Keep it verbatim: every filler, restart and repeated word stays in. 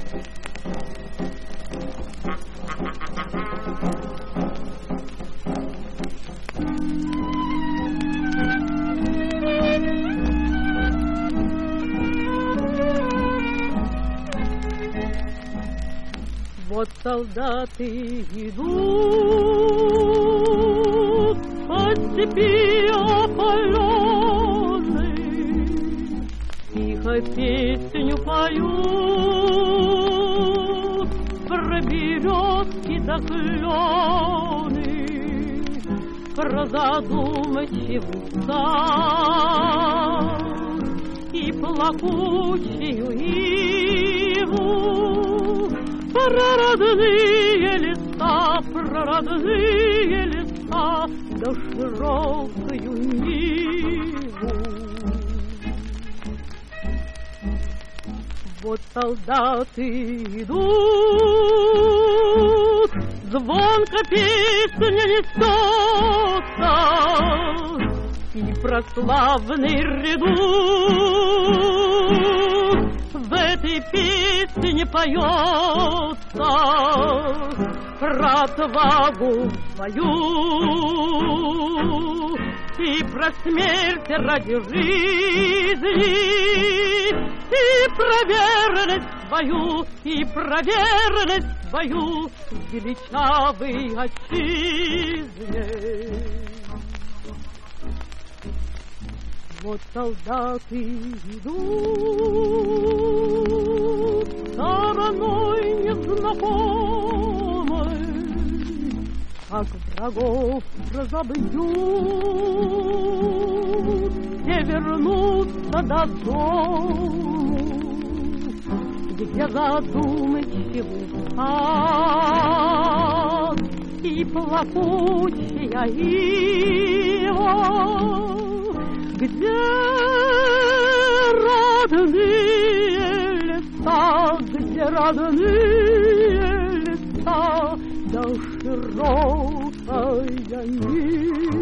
Вот солдаты идут по степи опаленной, тихо песню поют про березки да клены, про задумчивый сад и плакучую иву. Про родные леса, про родные леса, да широкую ниву. Вот солдаты идут, звонко песня несется, и прославный редут в этой песне поется про отвагу свою и про смерть ради жизни, и про верность свою, и про верность свою величавой отчизне. Вот солдаты идут стороной незнакомой, как врагов разобьют, те вернутся до дому, где задумчивый сад и плакучая ива, где родные леса, где родные леса, да широкая нива.